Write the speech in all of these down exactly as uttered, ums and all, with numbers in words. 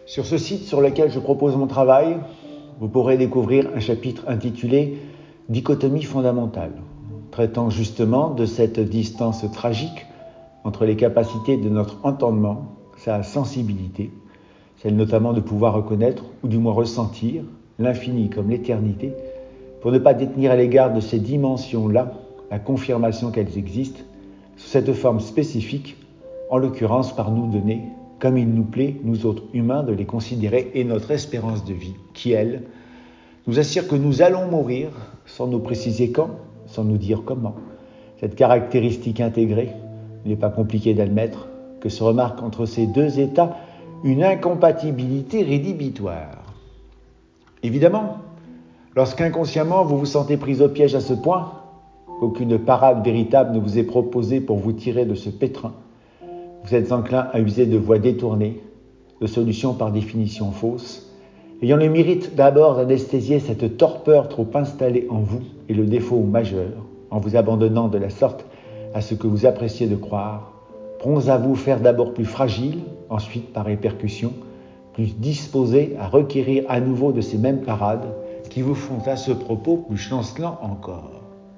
Sur ce site sur lequel je propose mon travail, vous pourrez découvrir un chapitre intitulé « Dichotomie fondamentale », traitant justement de cette distance tragique entre les capacités de notre entendement, sa sensibilité, celle notamment de pouvoir reconnaître, ou du moins ressentir, l'infini comme l'éternité, pour ne pas détenir à l'égard de ces dimensions-là la confirmation qu'elles existent, sous cette forme spécifique, en l'occurrence par nous donner, comme il nous plaît, nous autres humains, de les considérer, et notre espérance de vie, qui, elle, nous assure que nous allons mourir, sans nous préciser quand, sans nous dire comment. Cette caractéristique intégrée, il n'est pas compliqué d'admettre que se remarque entre ces deux états une incompatibilité rédhibitoire. Évidemment, lorsqu'inconsciemment vous vous sentez pris au piège à ce point, qu'aucune parade véritable ne vous est proposée pour vous tirer de ce pétrin, vous êtes enclin à user de voies détournées, de solutions par définition fausses, ayant le mérite d'abord d'anesthésier cette torpeur trop installée en vous et le défaut majeur, en vous abandonnant de la sorte à ce que vous appréciez de croire, prompts à vous faire d'abord plus fragile, ensuite par répercussion, plus disposés à requérir à nouveau de ces mêmes parades qui vous font à ce propos plus chancelants encore.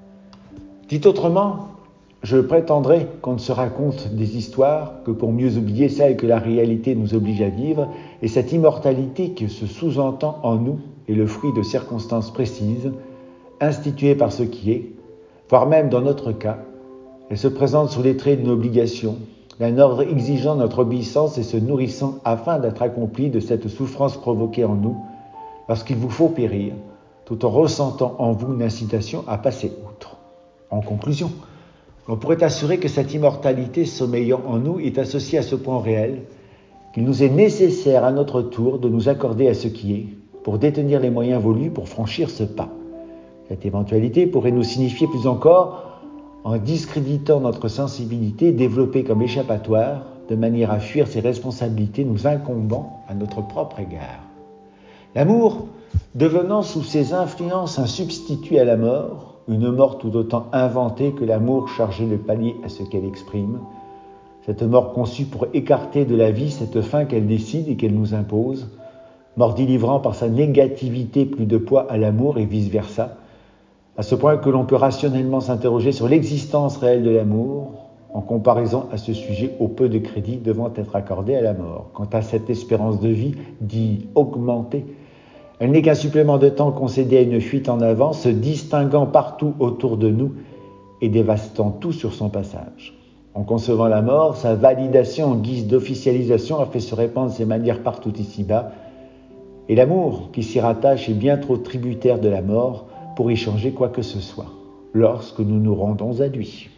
Dit autrement, je prétendrai qu'on ne se raconte des histoires que pour mieux oublier celles que la réalité nous oblige à vivre, et cette immortalité qui se sous-entend en nous est le fruit de circonstances précises, instituées par ce qui est, voire même dans notre cas, elle se présente sous les traits d'une obligation, d'un ordre exigeant notre obéissance et se nourrissant afin d'être accompli de cette souffrance provoquée en nous, lorsqu'il vous faut périr, tout en ressentant en vous une incitation à passer outre. En conclusion, on pourrait assurer que cette immortalité sommeillant en nous est associée à ce point réel qu'il nous est nécessaire à notre tour de nous accorder à ce qui est, pour détenir les moyens voulus pour franchir ce pas. Cette éventualité pourrait nous signifier plus encore en discréditant notre sensibilité développée comme échappatoire, de manière à fuir ces responsabilités nous incombant à notre propre égard. L'amour, devenant sous ses influences un substitut à la mort, une mort tout autant inventée que l'amour chargé de pallier à ce qu'elle exprime, cette mort conçue pour écarter de la vie cette fin qu'elle décide et qu'elle nous impose, mort délivrant par sa négativité plus de poids à l'amour et vice-versa, à ce point que l'on peut rationnellement s'interroger sur l'existence réelle de l'amour, en comparaison à ce sujet au peu de crédit devant être accordé à la mort. Quant à cette espérance de vie, dit augmentée, elle n'est qu'un supplément de temps concédé à une fuite en avant, se distinguant partout autour de nous et dévastant tout sur son passage. En concevant la mort, sa validation en guise d'officialisation a fait se répandre ses manières partout ici-bas, et l'amour qui s'y rattache est bien trop tributaire de la mort pour y changer quoi que ce soit, lorsque nous nous rendons à lui.